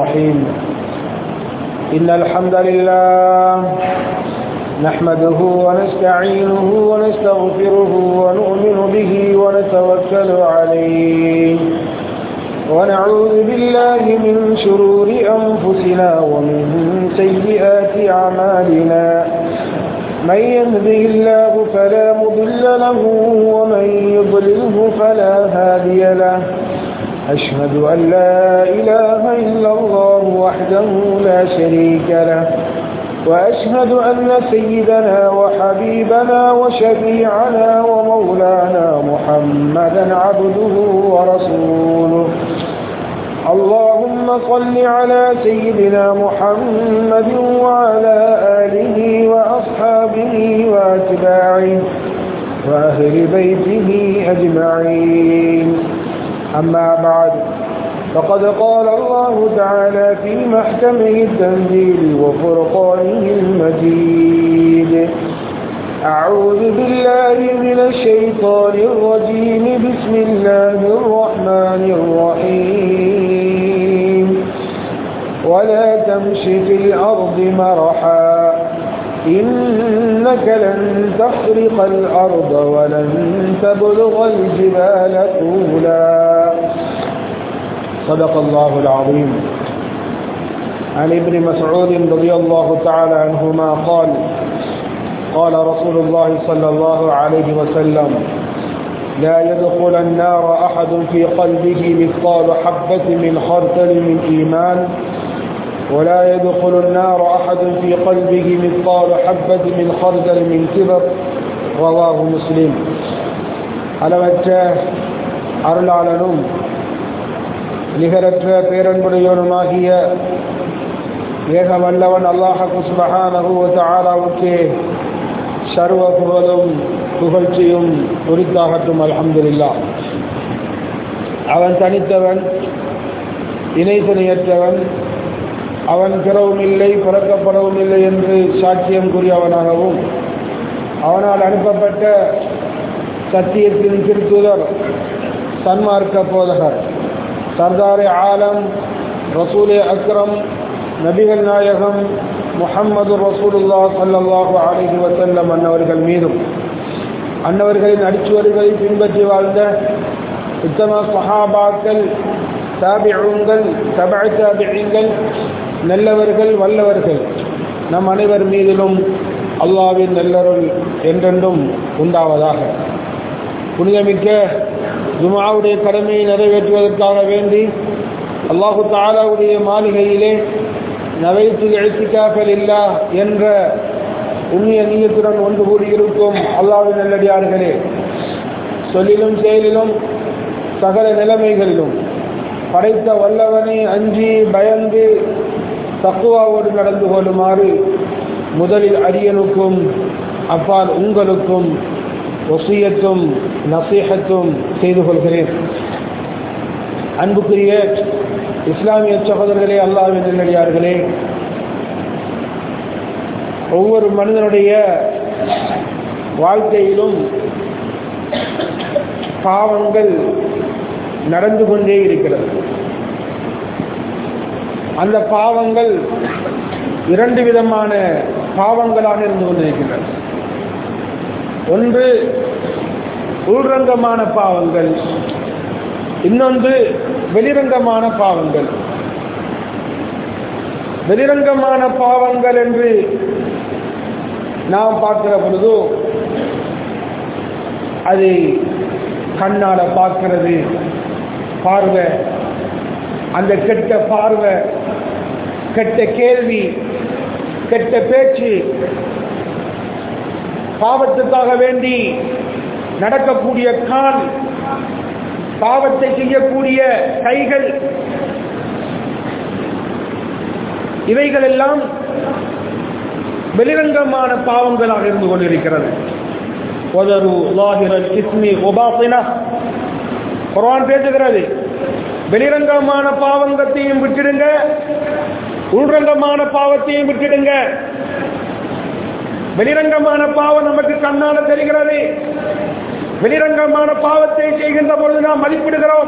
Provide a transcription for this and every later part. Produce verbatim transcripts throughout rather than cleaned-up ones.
الرحيم. إن الحمد لله نحمده ونستعينه ونستغفره ونؤمن به ونتوكل عليه ونعوذ بالله من شرور أنفسنا ومن سيئات أعمالنا. من يهده الله فلا مضل له ومن يضلله فلا هادي له. أشهد أن لا إله إلا الله وحده لا شريك له، وأشهد أن سيدنا وحبيبنا وشفيعنا ومولانا محمدا عبده ورسوله. اللهم صل على سيدنا محمد وعلى آله وأصحابه وأتباعه وأهل بيته أجمعين. أما بعد، فقد قال الله تعالى في محكمه التنزيل وفرقانه المجيد: أعوذ بالله من الشيطان الرجيم. بسم الله الرحمن الرحيم. ولا تمش في الأرض مرحا إنك لن تخرق الأرض ولن تبلغ الجبال طولا. صدق الله العظيم. عن ابن مسعود رضي الله تعالى عنهما قال: قال رسول الله صلى الله عليه وسلم: لا يدخل النار أحد في قلبه مثقال حبة من خردل من إيمان، ولا يدخل النار أحد في قلبه مثقال حبة من خردل من كبر. رواه مسلم. அளவற்ற அருளாளனும் நிகரற்ற பேரன்புடையவனுமாகிய ஏக வல்லவன் அல்லாஹ் சுப்ஹானஹு வ தஆலாவுக்கே சர்வ புகழும் புகழ்ச்சியும் உரித்தாகட்டும். அல்ஹம்துலில்லாஹ். அவன் தனித்தவன், இணை துணையற்றவன், அவன் பிறவும் இல்லை பிறக்கப்படவும் இல்லை என்று சாட்சியம் கூறியவனாகவும், அவனால் அனுப்பப்பட்ட சத்தியத்தின் திருத்தூதர், சன்மார்க்க போதகர், சர்தாரே ஆலம், ரசூலே அக்ரம், நபிகள் நாயகம் முஹம்மது ரசூலுல்லாஹ் ஸல்லல்லாஹு அலைஹி வஸல்லம் அன்னவர்கள் மீதும், அன்னவர்களின் அடிச்சுவடுகளை பின்பற்றி வாழ்ந்த உத்தம சஹாபாக்கள், தாபிஊன்கள், தபஅ தாபிஈன்கள், நல்லவர்கள், வல்லவர்கள் நம் அனைவர் மீதிலும் அல்லாஹ்வின் நல்லருள் என்றென்றும் உண்டாவதாக. புனிதமிக்க ஜும்ஆவுடைய கடமையை நிறைவேற்றுவதற்காக வேண்டி அல்லாஹு தஆலாவுடைய மாளிகையிலே நவைத்துல் இஅ்திகாஃப லில்லாஹ் என்ற உண்மைய நியத்துடன் ஒன்று கூடியிருக்கும் அல்லாஹ்வின் நல்லடியார்களே, சொல்லிலும் செயலிலும் சகல நிலைமைகளிலும் படைத்த வல்லவனை அஞ்சி பயந்து தக்வாவோடு நடந்து கொள்ளுமாறு முதலில் அரியனுக்கும் அப்பால் உங்களுக்கும் வசியத்தும் நசீஹத்தும் செய்து கொள்கிறேன். அன்புக்குரிய இஸ்லாமிய சகோதரர்களே, அல்லாஹ்வின் நல்லடியார்களே, ஒவ்வொரு மனிதனுடைய வாழ்க்கையிலும் பாவங்கள் நடந்து கொண்டே இருக்கிறது. அந்த பாவங்கள் இரண்டு விதமான பாவங்களாக இருந்து கொண்டிருக்கின்றன. ஒன்று உள்ரங்கமான பாவங்கள், இன்னொன்று வெளிரங்கமான பாவங்கள். வெளிரங்கமான பாவங்கள் என்று நாம் பார்க்கிற பொழுது அது கண்ணால பார்க்கிறது, பார்வை, அந்த கெட்ட பார்வை, கெட்ட கேள்வி, கெட்ட பேச்சு, பாவத்துக்காக வேண்டி நடக்கக்கூடிய கால், பாவத்தை செய்யக்கூடிய கைகள், இவைகள் எல்லாம் வெளிரங்கமான பாவங்களாக இருந்து கொண்டிருக்கிறது. குர்ஆன் பேசுகிறது, வெளிரங்கமான பாவங்கத்தையும் விட்டுடுங்க, உள்ரங்கமான பாவத்தையும் விட்டுடுங்க. வெளிரங்கமான பாவம் நமக்கு கண்ணால தெரிகிறது. வெளிரங்கமான பாவத்தை செய்கின்ற பொழுது நாம் மதிப்பிடுகிறோம்.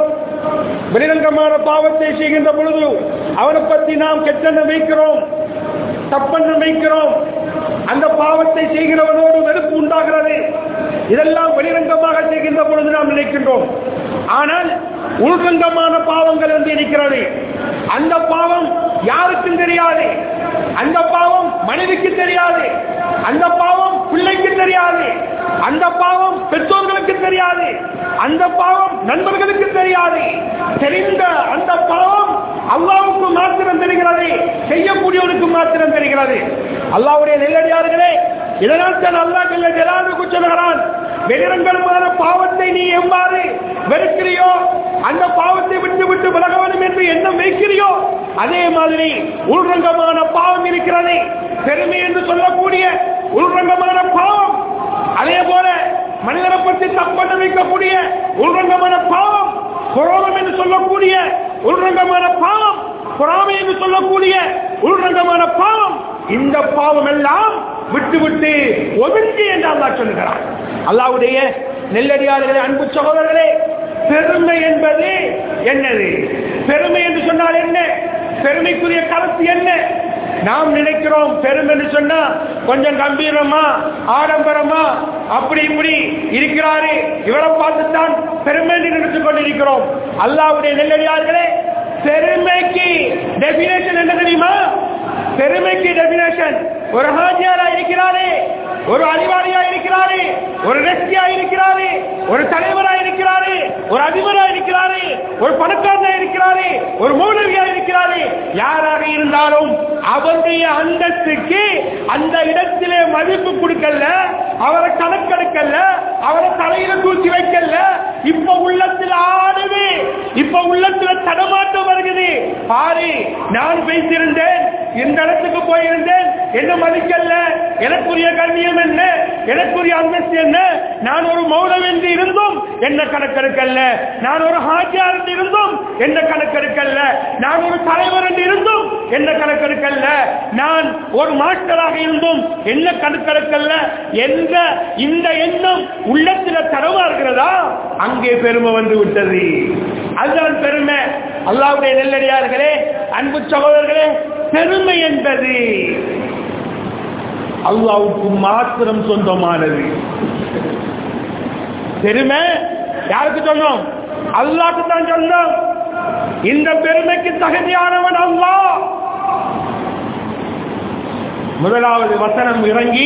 வெளிரங்கமான பாவத்தை செய்கின்ற பொழுது அவனை பற்றி நாம் கெட்டெண்ணம் வைக்கிறோம், தப்பெண்ணம் வைக்கிறோம். அந்த பாவத்தை செய்கிறவனோடு வெறுப்பு உண்டாகிறது. இதெல்லாம் வெளிரங்கமாக செய்கின்ற பொழுது நாம் நினைக்கின்றோம். ஆனால் உள்ரங்கமான பாவங்கள் என்று இருக்கிறது. அந்த பாவம் யாருக்கும் தெரியாது. அந்த பாவம் மனைவிக்கு தெரியாது. அந்த பாவம் பிள்ளைக்கு தெரியாது. அந்த பாவம் பெற்றோர்களுக்கு தெரியாது. அந்த பாவம் நண்பர்களுக்கு தெரியாது. தெரிந்த அந்த பாவம் அல்லாஹ்வுக்கு மாத்திரம் தெரிகிறது, செய்யக்கூடியவனுக்கு மாத்திரம் தெரிகிறது. அல்லாஹ்வுடைய நெல்லடியார்களே, இதனால் தான் அல்லாஹ் ஜல்ல ஜலாலுஹு சொல்கிறான், வெளிரங்கமான பாவத்தை நீ எவ்வாறு வெறுக்கிறியோ, அந்த பாவத்தை விட்டு விட்டு விலக வேண்டும் என்று எண்ணம் வைக்கிறியோ, அதே மாதிரி உள்ரங்கமான பாவம் இருக்கிறது. பெருமை என்று சொல்லக்கூடிய உள்ரங்கமான பாவம், அதே போல மனிதனை பற்றி தப்பெண்ண வைக்கக்கூடிய உள்ரங்கமான பாவம், குரோதம் என்று சொல்லக்கூடிய உள்ரங்கமான பாவம், பொறாமை என்று சொல்லக்கூடிய உள்ரங்கமான பாவம், இந்த பாவம் எல்லாம் விட்டு விட்டு ஒதுங்கி என்று அல்லாஹ் சொல்லுகிறார். அல்லாஹ்வுடைய நெல்லடியார்களே, அன்பு சகோதரர்களே, பெருமை என்பது என்னது? பெருமை என்று சொன்னால் என்ன? பெருமைக்குரிய கருத்து என்ன? நாம் நினைக்கிறோம் பெருமை என்று சொன்னா கொஞ்சம் கம்பீரமா ஆடம்பரமா அப்படி இப்படி இருக்கிறாரு, இவரை பார்த்துத்தான் பெருமை என்று நினைத்துக் கொண்டிருக்கிறோம். அல்லாஹ்வுடைய நெல்லடியார்களே, பெருமைக்கு டெபினேஷன் என்ன தெரியுமா? பெருமைக்கு டெபினேஷன், ஒரு ஹாஜியாரா இருக்கிறாரே, ஒரு அறிவாளியா இருக்கிறாரு, ஒரு ரெஸ்டியா இருக்கிறாரு, ஒரு தலைவரா இருக்கிறாரு, ஒரு அதிபரா இருக்கிறாரு, ஒரு பணக்காரனா இருக்கிறாரு, ஒரு மௌலவியா இருக்கிறாரு, யாராக இருந்தாலும் அவருடைய அந்தஸ்துக்கு அந்த இடத்திலே மதிப்பு கொடுக்கல, அவரை கணக்கெடுக்கல, அவரை தலையில தூக்கி வைக்கல. இப்ப உள்ளத்தில் ஆடுது, இப்ப உள்ளத்தில் தடமாட்டம் வருகிறது. பாரு, நான் பேசியிருந்தேன், இந்த இடத்துக்கு போயிருந்தேன், என்ன மதிக்கல, எனக்குரிய கண்ணியம் என்ன, எனக்குரிய அந்தஸ்து என்ன, நான் ஒரு மௌலவி என்று இருந்தும் என்ன கணக்கெடுக்கல்ல, நான் ஒரு ஹாஜியார் என்று இருந்தும் என்ன கணக்கெடுக்கல்ல, நான் ஒரு தலைவர் என்று இருந்தும் என்ன கணக்கெடுக்கல்ல, நான் ஒரு மாஸ்டராக இருந்தும் என்ன கணக்கெடுக்கல்ல என்ற இந்த எண்ணம் உள்ளத்தில் தரவா இருக்கிறதா, அங்கே பெருமை வந்து விட்டது. அதுதான் பெருமை. அல்லாஹ்வுடைய நெல்லடியார்களே, அன்பு சகோதரர்களே, பெருமை என்பது அல்லாஹ்வுக்கு மாத்திரம் சொந்தமானது. பெருமை யாருக்கு சொன்னோம்? அல்லாஹ்வுக்கு தான் சொன்னோம். இந்த பெருமைக்கு தகுதியானவன் அல்லாஹ். முதலாவது வசனம் இறங்கி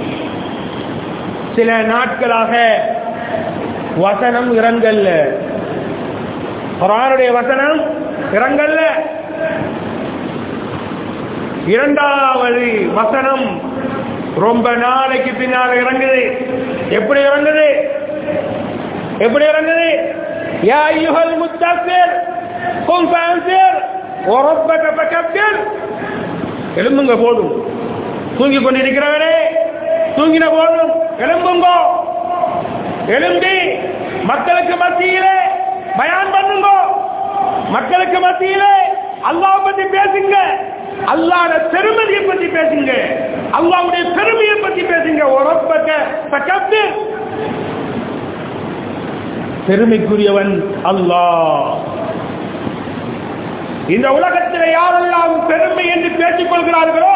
சில நாட்களாக வசனம் இறங்கல்ல, குர்ஆனுடைய வசனம் இறங்கல்ல. இரண்டாவது வசனம் ரொம்ப நாளைக்கு பின்னால் இறங்குது. எப்படி இறங்குது? எப்படி இறங்குது? யா அய்யுஹல் முத்தஸிர் கும் ஃபஅன்சிர் வரப்பக ஃபகப்பிர். எழும்புங்க போதும், தூங்கி கொண்டிருக்கிறவரே தூங்கின போதும் எழும்புங்க, எழும்பி மக்களுக்கு மத்தியிலே பயான் பண்ணுங்க, மக்களுக்கு மத்தியிலே அல்லாஹ் பத்தி பேசுங்க, அல்லாஹ்வுடைய பெருமையை பத்தி பேசுங்க, அல்லாஹ்வுடைய பெருமையை பத்தி பேசுங்க. வரப்பக ஃபகப்பிர். பெருமைக்குரியவன் அல்லாஹ். இந்த உலகத்தில் யாரெல்லாம் பெருமை என்று பேசிக் கொள்கிறார்களோ,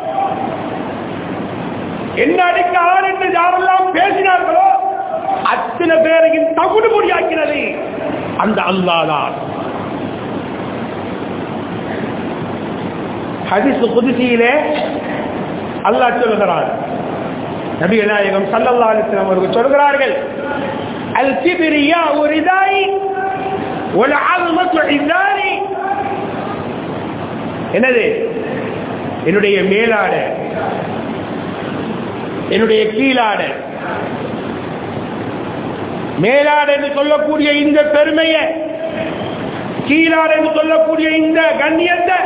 என்ன அடிக்க ஆள் என்று யாரெல்லாம் பேசினார்களோ, அத்தனை பேரையும் தகுடு மொழியாக்கினது அந்த அல்லாஹ் தான். ஹதீஸ் குத்ஸியிலே அல்லாஹ் சொல்கிறார், நபிகள் நாயகம் ஸல்லல்லாஹு அலைஹி வஸல்லம் அவர்கள் சொல்கிறார்கள், அல் கிப்ரியாஉ ரிதாய் வல் அஸமத்து இஸாரி. என்னது? என்னுடைய மேலாடை, என்னுடைய கீழாடை. மேலாடை என்று சொல்லக்கூடிய இந்த பெருமையை, கீழாடை என்று சொல்லக்கூடிய இந்த கண்ணியத்தை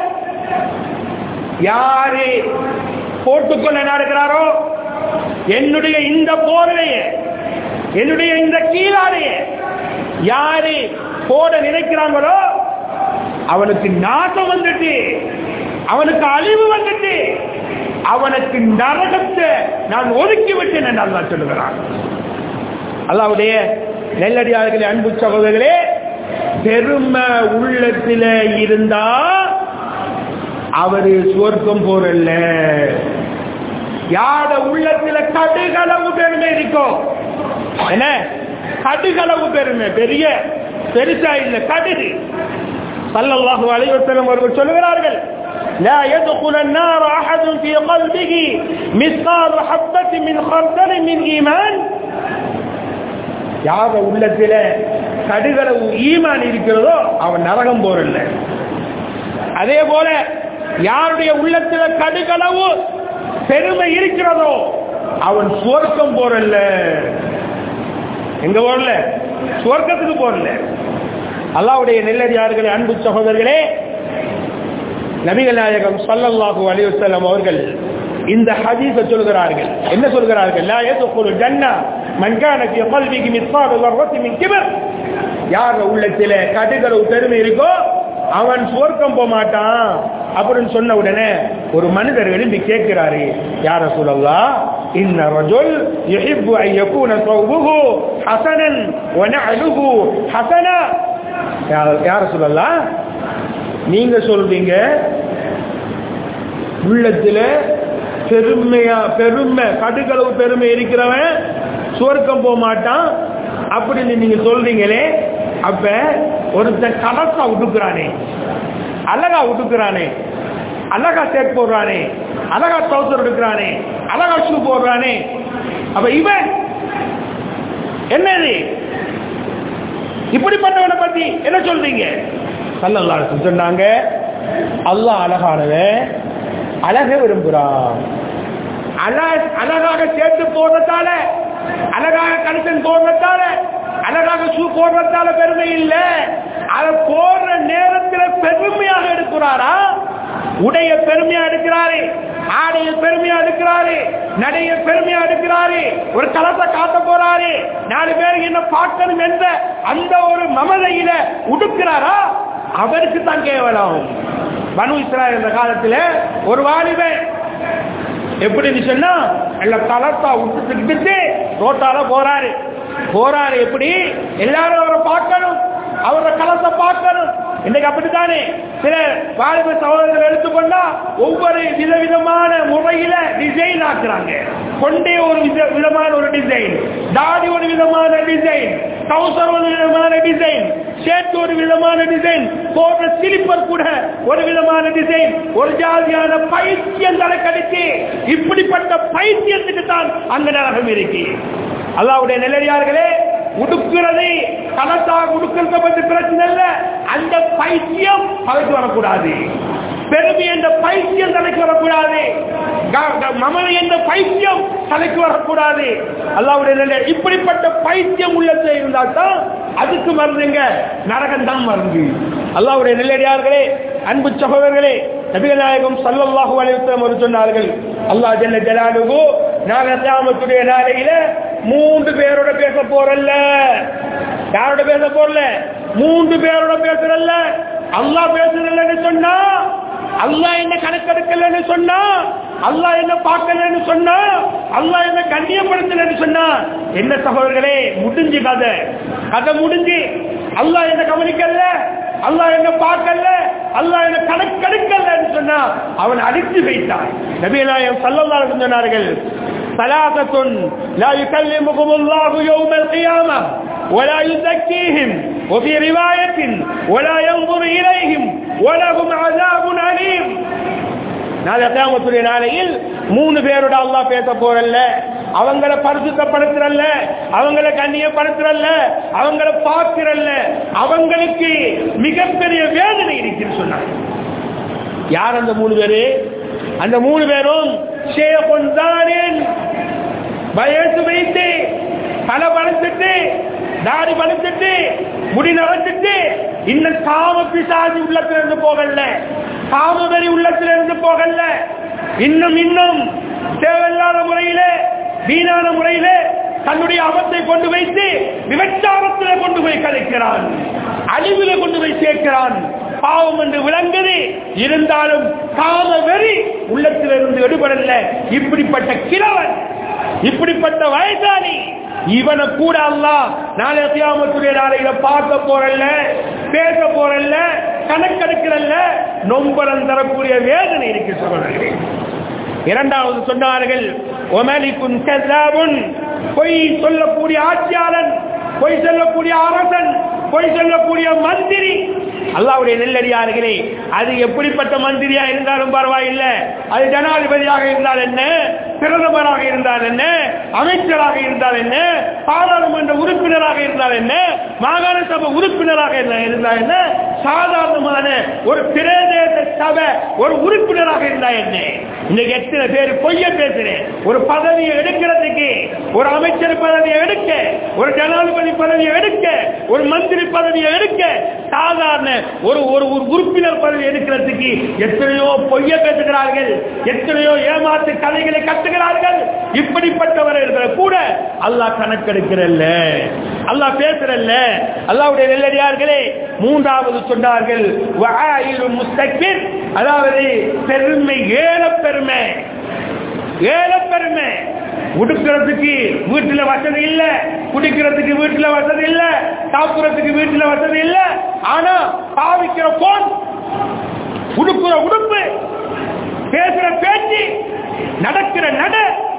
யாரு போட்டுக்கொள்ள நாடுகிறாரோ, என்னுடைய இந்த போர்வையை, என்னுடைய இந்த கீழாடையை யாரு போட நினைக்கிறாங்களோ அவனுக்கு நாசம் வந்துட்டு, அவனுக்கு அழிவு வந்துட்டு, அவனுக்கு நரகத்தை நான் ஒதுக்கி விட்டேன் என்று அல்லாஹ் சொல்லுகிறான். அல்லாஹ்வுடைய நெல்லடியார்களே, அன்பு சகோதரர்களே, பெருமை உள்ளத்துல இருந்தா அவரு சுவர்க்கம் போறல்ல. யார உள்ளத்துல கடுகளவு பெருமை இருக்கும், என்ன கடுகளவு பெருமை, பெரிய பெருசா இல்ல, கடுகு. ஸல்லல்லாஹு அலைஹி வஸல்லம் அவர்கள் சொல்கிறார்கள், لا يدخل النار أحد في قلبه مثقال حبة من خردل من إيمان. யார உள்ளத்துல கடுகளவு ஈமான் இருக்கிறதோ அவன் நரகம் போறல்ல. அதே போல யாருடைய உள்ளத்துல கடுகளவு பெருமை இருக்கிறதோ அவன் சுவர்க்கம் போறல்ல. எங்க போறல? சுவர்க்கத்துக்கு போறல. அல்லாஹ்வுடைய நல்லடியார்களே, அன்பு சகோதரர்களே, நபிகள் நாயகம் ஸல்லல்லாஹு அலைஹி வஸல்லம் அவர்கள் இந்த ஹதீஸை சொல்கிறார்கள். என்ன சொல்கிறார்கள்? லா யதுகுல் ஜன்னah மன் கான ஃபீ கல்பிஹி மிஸ்கால் ذرة மின் கிப்ர். யார் உள்ளத்தில கடுகளவு பெருமை இருக்கோ அவன் சுவர்க்கம் போக மாட்டான் அப்படின்னு சொன்ன உடனே ஒரு மனிதர் எழும்பி கேட்கிறாரு, யா ரசூலல்லாஹ், இன்ன ரஜுல் யுஹிப்பு அன் யகூன ஸௌபுஹு ஹஸனன் வ நஅலுஹு ஹஸனா. யா ரசூலல்லாஹ், நீங்க சொல்றீங்க உள்ளத்துல பெருமையா பெருமை கடுகளவு பெருமை இருக்கிறவன் சுவர்க்கம் போக மாட்டான் அப்படின்னு நீங்க சொல்றீங்களே, அப்ப ஒருத்தன் கலசா உடுக்குறானே, அழகா உடுக்குறானே, அழகா சேட் போடுறானே, அழகா டவுசர் எடுக்கிறானே, அழகா ஷூ போடுறானே, அப்ப இவன் என்னது? இப்படிப்பட்டவனை பத்தி என்ன சொல்றீங்க? ஸல்லல்லாஹு அலைஹி வஸல்லம் சொன்னாங்க, அல்லாஹ் அழகானவன், அழக விரும்புறான். அழகாக சேர்த்து போடுறதால, அழகாக கணிசன் போடுறதால, அழகாக ஷூ போடுறதால பெருமை இல்ல. அதை போடுற நேரத்தில் பெருமையாக எடுக்கிறாரா? உடைய பெருமையா எடுக்கிறாரு, ஆடைய பெருமையா எடுக்கிறாரு, நடைய பெருமையா எடுக்கிறாரு, ஒரு கலத்தை காட்ட போறாரு, நாலு பேருக்கு என்ன பார்க்கணும் என்ற அந்த ஒரு மமதையில உடுக்கிறாரா? அவருக்கு தான் கேவலம். பனு இஸ்ராயேல் என்ற காலத்துல ஒரு வாலிபன் எப்படி சொன்னா எல்லாம் தலத்தா விட்டுக்கிட்டு ரோட்டால போறாரு போறாரு எப்படி எல்லாரும் அவரை பார்க்கணும், அவரோட கலத்தை பார்க்கணும். இன்னைக்கு அப்படித்தானே சில வாலிப சகோதரர்கள் எடுத்துக்கொண்டா ஒவ்வொரு விதவிதமான முறையில டிசைன் ஆக்குறாங்க. கொண்டே ஒரு விதமான ஒரு டிசைன், தாடி ஒரு விதமான டிசைன், டவுசர் ஒரு விதமான டிசைன், ஷர்ட் ஒரு விதமான டிசைன், போடுற ஸ்லிப்பர் கூட ஒரு விதமான டிசைன், ஒரு ஜாதியான பைத்தியம் தலைக்கடிச்சு. இப்படிப்பட்ட பைத்தியத்துக்கு தான் அந்த நரகம் இருக்கு. அல்லாஹ்வுடைய நல்லடியார்களே, உடுக்கிறது கலத்தாக உடுக்கிறத பற்றி பிரச்சனை இல்ல, அந்த பைத்தியம் தலைக்கு வரக்கூடாது. பெருமை என்ற பைத்தியம் தலைக்கு வரக்கூடாது. மமதை என்ற பைத்தியம் தலைக்கு வரக்கூடாது. அல்லாஹ்வுடைய நல்ல இப்படிப்பட்ட பைத்தியம் உள்ளத்துல இருந்தால் தான் அதுக்கு மருந்துங்க, நரகம் தான் மருந்து. அல்லாஹ்வுடைய நல்லடியார்களே, அன்பு சகோதரர்களே, நபிகள் நாயகம் ஸல்லல்லாஹு அலைஹி வஸல்லம் அவர்கள் சொன்னார்கள், அல்லாஹ் ஜல்ல ஜலாலுஹு நாளை கியாமத்துடைய நாளையில மூன்று பேரோட பேச போறல்ல. யாரோட பேச போறல? மூன்று பேரோட பேசுறல்ல. அல்லாஹ் பேசுறல்லன்னு சொன்னா, அல்லாஹ் என்ன கணக்கெடுக்கலன்னு சொன்னா, அல்லாஹ் என்ன பார்க்கலன்னு சொன்னா, அல்லாஹ் என்ன கண்ணியப்படுத்தலன்னு சொன்னா என்ன சகோதரர்களே? முடிஞ்சு கதை கதை முடிஞ்சு. அல்லாஹ் என்ன கவனிக்கல, அல்லாஹ் என்ன பார்க்கல, அல்லாஹ் என்ன கணக்கெடுக்கலன்னு சொன்னா அவன் அடித்து வைத்தான். நபிகள் நாயகம் ஸல்லல்லாஹு அலைஹி வஸல்லம் சொன்னார்கள், ثلاثة لا يكلمهم الله يوم القيامة ولا يزكيهم وفي رواية ولا ينظر إليهم ولهم عذاب أليم. நாளை கியாமத்துடைய நாளையில் மூணு பேரோட அல்லாஹ் பேச போறல்ல, அவங்கள பரிசுத்தப்படுத்துறல்ல, அவங்கள கண்ணியப்படுத்துறல்ல, அவங்கள பார்க்கிறல்ல, அவங்களுக்கு மிகப்பெரிய வேதனை இருக்குன்னு சொன்னாங்க. யார் அந்த மூணு பேரு? அந்த மூணு பேரும் ஷேகுன் தானின், வயசு வைத்து தலை படுத்துட்டு தாடி படுத்துட்டு முடி நரைச்சிட்டு இன்னும் காம பிசாசு உள்ளத்துல இருந்து போகல, காமவெறி உள்ளத்துல இருந்து போகல, இன்னும் இன்னும் தேவையில்லாத முறையில வீணான முறையில தன்னுடைய அவத்தை கொண்டு வைத்து விபச்சாரத்திலே கொண்டு போய் கலைக்கிறான், அழிவிலே கொண்டு போய் சேர்க்கிறான். பாவம் என்று விளங்குது, இருந்தாலும் காம வெறி உள்ளத்திலிருந்து எடுபடல. இப்படிப்பட்ட கிழவன், இப்படிப்பட்ட வயசானி, இவனை கூட அல்லாஹ் நாளை கியாமத்துடைய நாளையில பார்க்க போறல்ல. பேச போறல்ல, கணக்கெடுக்கிறல்ல, நொம்பலம் தரக்கூடிய வேதனை இருக்கு சகோதரர்களே. இரண்டாவது சொன்னார்கள், ஒமலிக்குன் கஸாபுன், பொய் சொல்லக்கூடிய ஆட்சியாளன், பொய் சொல்லக்கூடிய அரசன், பொய் சொல்லக்கூடிய மந்திரி. அல்லாஹ்வுடைய நெல்லடியார்களே, அது எப்படிப்பட்ட மந்திரியா இருந்தாலும் பரவாயில்லை, அது ஜனாதிபதியாக இருந்தால் என்ன, பிரதமராக இருந்தால் என்ன, அமைச்சராக இருந்தால் என்ன, பாராளுமன்ற உறுப்பினராக இருந்தால் என்ன, மாகாண சபை உறுப்பினராக இருந்தால் என்ன, சாதாரணமான ஒரு பிரதேச சபை ஒரு உறுப்பினராக இருந்தால் என்ன. இன்னைக்கு எத்தனை பேர் பொய்ய பேசுறேன். ஒரு பதவியை எடுக்கிறதுக்கு, ஒரு அமைச்சர் பதவியை எடுக்க, ஒரு ஜனாதிபதி பதவியை எடுக்க, ஒரு மந்திரி பதவியை எடுக்க, சாதாரண ஒரு ஒரு உறுப்பினர் பதவி எடுக்கிறதுக்கு எத்தனையோ பொய்ய பேசுகிறார்கள், எத்தனையோ ஏமாற்று கதைகளை கட்டுகிறார்கள். இப்படிப்பட்டவர்கள் கூட அல்லாஹ் கணக்கெடுக்கிறல்ல, அல்லாஹ் பேசுறல்ல. அல்லாஹ்வுடைய நெல்லடியார்களே, மூன்றாவது சொன்னார்கள், முஸ்தக்பிர், அதாவது பெருமை, ஏல பெருமை, ஏல பெருமை. உடுக்கிறதுக்கு வீட்டுல வசதி இல்ல, குடிக்கிறதுக்கு வீட்டுல வசதி இல்ல, சாப்பிடுறதுக்கு வீட்டுல வசதி இல்ல, ஆனா பாவிக்கிற போன், உடுக்கிற உடுப்பு, பேசுற பேச்சு, நடக்கிற நட,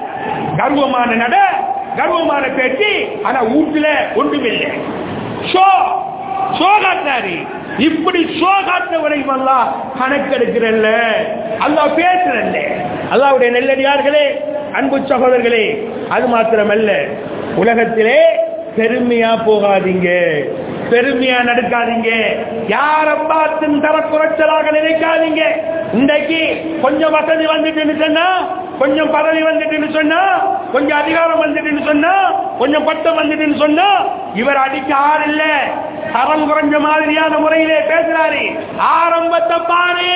கர்வமான நட, கர்வமான பேச்சு, ஆனா வீட்டுல ஒன்றுமில்லை. ஷோ ஷோ காட்டினாரு. இப்படி ஷோ காட்டுவரையும் அல்லாஹ் கணக்கெடுக்கிறல்ல, அல்லாஹ் பேசுறல்ல. அல்லாஹ்வுடைய நெல்லடியார்களே, அன்பு சகோதரர்களே, அது மாத்திரமல்ல, உலகத்திலே பெருமையா போகாதீங்க, பெருமையா நடக்காதீங்க, யார பார்த்தும் தர குறைச்சலாக நினைக்காதீங்க. இன்றைக்கு கொஞ்சம் வசதி வந்துட்டு சொன்னா, கொஞ்சம் பதவி வந்துட்டு சொன்னா, கொஞ்சம் அதிகாரம் வந்துட்டு சொன்னா, கொஞ்சம் பட்டம் வந்துட்டு சொன்னா, இவர் அடிக்க ஆறு இல்ல, தரம் குறைஞ்ச மாதிரியான முறையிலே பேசுறாரு. ஆரம்பத்தை பாரு.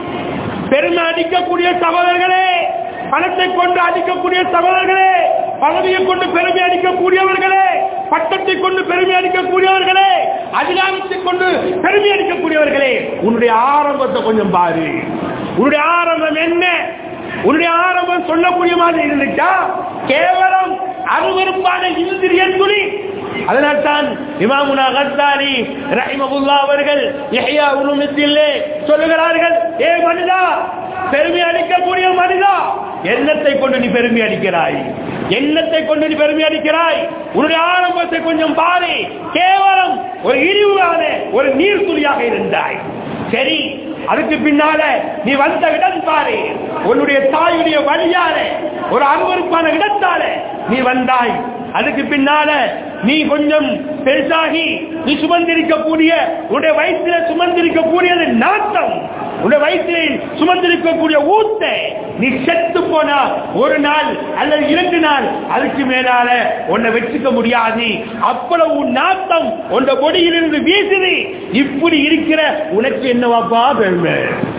பெருமை அடிக்கக்கூடிய சகோதரர்களே, பணத்தை கொண்டு அடிக்கக்கூடிய சகோதரர்களே, பதவியை கொண்டு பெருமை அடிக்கக்கூடியவர்களே, பட்டத்தை கொண்டு பெருமை அடிக்கக்கூடியவர்களே, அதிகாரத்தை கொண்டு பெருமை அடிக்கக்கூடியவர்களே, உன்னுடைய ஆரம்பத்தை கொஞ்சம் பாரு. உன்னுடைய ஆரம்பம் என்ன? உன்னுடைய ஆரம்பம் சொல்லக்கூடிய மாதிரி இருந்துச்சா கேவலம் அருவருப்பான இந்திரியன் துளி. அதனால்தான் இமாமுனா கஸ்ஸாலி ரஹிமஹுல்லாஹ் அவர்கள் யஹ்யா உலுமுத்தீனிலே சொல்லுகிறார்கள், ஏ மனிதா, பெருமை அடிக்கக்கூடிய மனிதா, எண்ணத்தை கொண்டு நீ பெருமை அடிக்கிறாய், எண்ணத்தை கொண்டு நீ பெருமை அடிக்கிறாய். உன்னுடைய ஆரம்பத்தை கொஞ்சம் பாரு. கேவலம் ஒரு இழிவான ஒரு நீர் துளியாக இருந்தாய். சரி, அதுக்கு பின்னால நீ வந்த இடம் பாரு. உன்னுடைய தாயுடைய வழியால ஒரு அருவருப்பான இடத்தால நீ வந்தாய். அதுக்கு பின்னால நீ கொஞ்சம் பெருசாகி நீ சுமந்திருக்கக்கூடிய, உன்னுடைய வயிற்றில சுமந்திருக்கக்கூடியது நாட்டம், உன்னுடைய வயிற்றில் சுமந்திருக்கக்கூடிய ஊத்த, நீ செத்து போனா ஒரு நாள் அல்லது இரண்டு நாள் அதுக்கு மேலால உன்னை வச்சுக்க முடியாது. அவ்வளவு நாட்டம் உன்னுடைய பொடியிலிருந்து வீசுது. இப்படி இருக்கிற உனக்கு என்னவாப்பா பெருமை?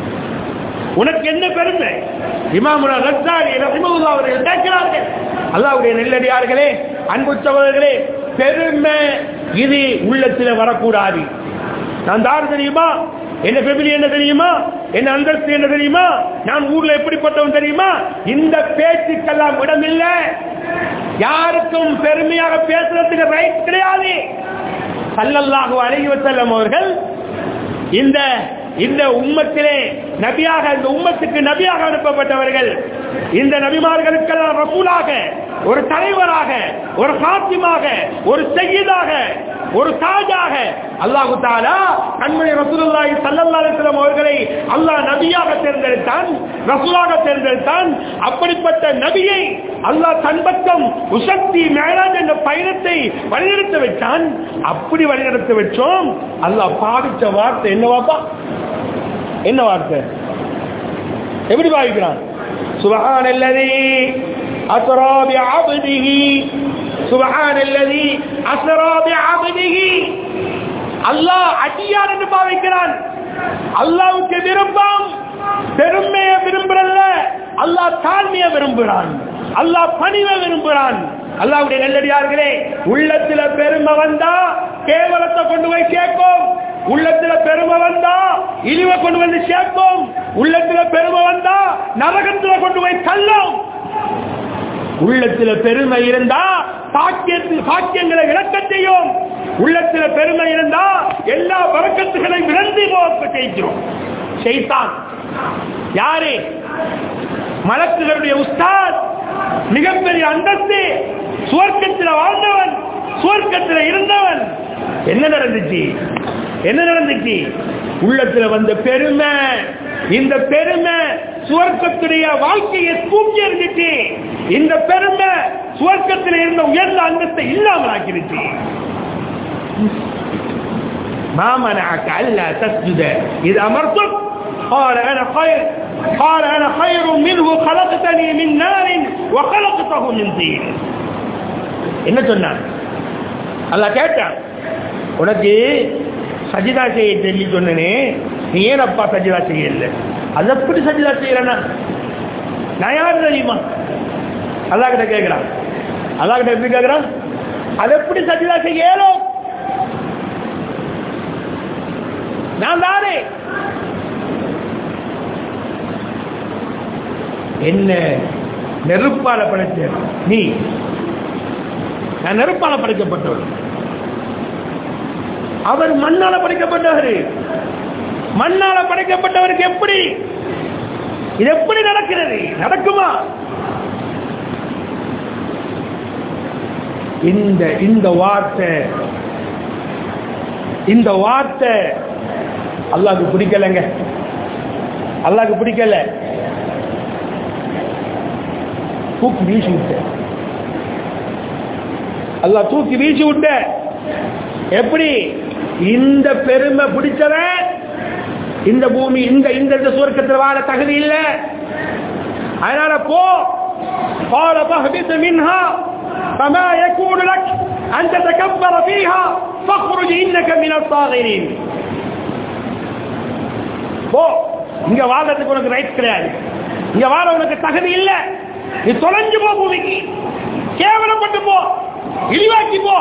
உனக்கு என்ன பெருமை? இமாமுனா கஸ்ஸாலி ரஹிமஹுல்லாஹ் அவர்கள் கேட்கிறார்கள். அல்லாஹ்வுடைய நெல்லடியார்களே, அன்பு சகோதரர்களே, பெருமை இது உள்ளத்தில் வரக்கூடாது. நான் யார் தெரியுமா? என்ன பெருமை என்ன தெரியுமா? என்ன அந்தஸ்து என்ன தெரியுமா? நான் ஊர்ல எப்படிப்பட்டவன் தெரியுமா? இந்த பேச்சுக்கெல்லாம் இடமில்லை. யாருக்கும் பெருமையாக பேசுறதுக்கு ரைட் கிடையாது. ஸல்லல்லாஹு அலைஹி வஸல்லம் அவர்கள் இந்த இந்த உம்மத்திலே நபியாக, இந்த உம்மத்துக்கு நபியாக அனுப்பப்பட்டவர்கள், இந்த நபிமார்களுக்கெல்லாம் ரசூலாக, ஒரு தலைவராக, ஒரு காத்திமாக, ஒரு சையீதாக, ஒரு தாஜாக அல்லாஹ் தஆலா கண்மணி ரசூலுல்லாஹி ஸல்லல்லாஹு அலைஹி வஸல்லம் அவர்களை அல்லாஹ் நபியாக தேர்ந்தெடுத்தான், ரசூலாக தேர்ந்தெடுத்தான். அப்படிப்பட்ட நபியை அல்லாஹ் தன் பக்கம் உசக்தி மேலாஜ் என்ற பயணத்தை வழிநடத்த வச்சான். அப்படி வழிநடத்த வச்சோம். அல்லாஹ் பாவிச்ச வார்த்தை என்னவாப்பா? என்ன வார்த்தை? எப்படி பாவிக்கிறான்? சுப்ஹானல்லதி அஸ்ரா பிஅப்திஹி, சுப்ஹானல்லதி அஸ்ரா பிஅப்திஹி. அல்லாஹ் அடியார் என்று பாவிக்கிறான். அல்லாஹ்வுக்கு விருப்பம் பெருமையை விரும்புறல்ல, அல்லாஹ் தாழ்மையை விரும்புகிறான், அல்லாஹ் பணிவை விரும்புகிறான். அல்லாஹ்வுடைய நல்லடியார்களே, உள்ளத்துல பெருமை வந்தா கேவலத்தை கொண்டு போய் சேர்க்கும். உள்ளத்துல பெருமை வந்தா இழிவை கொண்டு வந்து சேர்க்கும். உள்ளத்துல பெருமை வந்தா நரகத்துல கொண்டு போய் தள்ளும். உள்ளத்துல பெருமை இருந்தா பாக்கியத்தில் பாக்கியங்களை இழக்க செய்யும். உள்ளத்துல பெருமை இருந்தா எல்லா பரக்கத்துகளையும் விரந்தி போக்க செய்கிறோம். ஷைத்தான் யாரு? மலக்குகளுடைய உஸ்தாத், மிகப்பெரிய அந்தஸ்து, சுவர்க்கத்தில் வாழ்ந்தவன், சுவர்க்கத்தில் இருந்தவன். என்ன நடந்துச்சு? என்ன நடந்துச்சு? உள்ளத்துல வந்த பெருமை. இந்த பெருமை சுவர்க்கத்துடைய வாழ்க்கையை தூக்கி இருந்துச்சு. இந்த பெருமை சுவர்க்கத்தில் இருந்த உயர்ந்த அந்தஸ்தை இல்லாமல் ஆக்கிருச்சு. ما منعك ألا تسجد إذ أمرتك قال أنا خير قال أنا خير منه خلقتني من نار وخلقته من طين. என்ன சொன்னான்? அல்லாஹ் கேட்டான், உனக்கு சஜிதா செய்ய சொல்லி சொன்னனே, நீ ஏன் அப்பா சஜிதா செய்யல? அது எப்படி சஜிதா செய்யறனா? நான் யார் தெரியுமா? அல்லாஹ் கிட்ட கேட்கிறான். அல்லாஹ் கிட்ட எப்படி கேட்கிறான்? அது எப்படி சஜிதா செய்யலும்? நான் தானே. என்ன நெருப்பால படைச்ச நீ? நான் நெருப்பால படைக்கப்பட்டவர். அவர் மண்ணால படைக்கப்பட்டவர். மண்ணால படைக்கப்பட்டவருக்கு எப்படி இது எப்படி நடக்கிறது? நடக்குமா? இந்த இந்த வார்த்தை இந்த வார்த்தை அல்லாஹ்வுக்கு பிடிக்கலங்க. அல்லாஹ்வுக்கு பிடிக்கல. தூக்கி வீசி விட்ட. அல்லாஹ் தூக்கி வீசி விட்ட. எப்படி? இந்த பெருமை பிடிச்சவன் இந்த பூமி இந்த இந்த சுவர்க்கத்தில் வாழ தகுதி இல்லை. அதனால போ. قال فاهبط منها فما يكون لك أن تتكبر فيها فاخرج إنك من الصاغرين. போ. இங்க வாழ்றதுக்கு உனக்கு ரைட் கிடையாது. இங்க வாழ உனக்கு தகுதி இல்லை. நீ தொலைஞ்சு போ. பூமிக்கு கேவலப்பட்டு போ. இழிவாக்கி போ.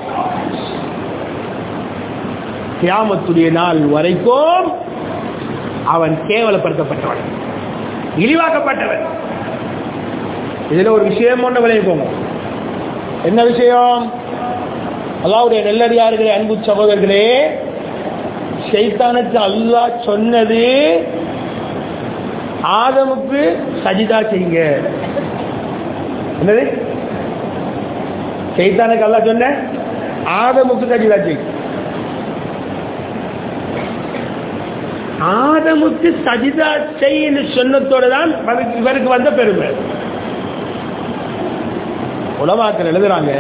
கியாமத்துடைய நாள் வரைக்கும் அவன் கேவலப்படுத்தப்பட்டவன், இழிவாக்கப்பட்டவன். இதுல ஒரு விஷயம் ஒன்று விளைவிப்போம். என்ன விஷயம்? அல்லாஹ்வுடைய நல்லடியார்களே, அன்பு சகோதரர்களே, ஷைத்தானுக்கு அல்லாஹ் சொன்னது ஆதமுக்கு சஜிதா செய்யுங்க. என்னது? ஷைத்தானுக்கு அல்லாஹ் சொன்ன ஆதமுக்கு சஜிதா செய்யுங்க. ஆதமுக்கு சஜிதா செய்ய சொன்னதோடு தான் இவருக்கு வந்த பெருமை. உலமாக்கள் எழுதுறாங்க,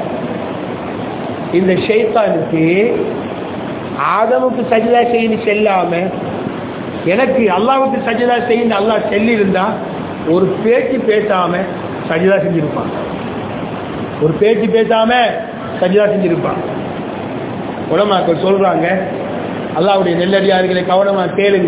இந்த ஷைத்தானுக்கு ஆதமுக்கு சஜிதா செய்ய செல்லாம எனக்கு அல்லாஹ்வுக்கு சஜிதா செய்ய அல்லாஹ் சொல்லி இருந்தா ஒரு பேச்சு பேசாம சஜிதா செஞ்சிருப்பான். ஒரு பேச்சு பேசாம சஜிதா செஞ்சிருப்பான். உலமாக்கள் சொல்றாங்க, அல்லாஹ்வுடைய நெல்லடியார்களை கவனமா கேளுங்க.